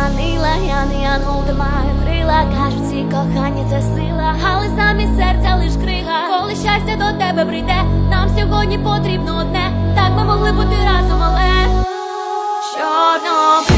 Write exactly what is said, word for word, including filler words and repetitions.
Манила, я не ангел, тримаю крила. Кажуть, всі кохання це сила, але замість серця лиш крига. Коли щастя до тебе прийде, нам сьогодні потрібно одне. Так ми могли бути разом, але чорно.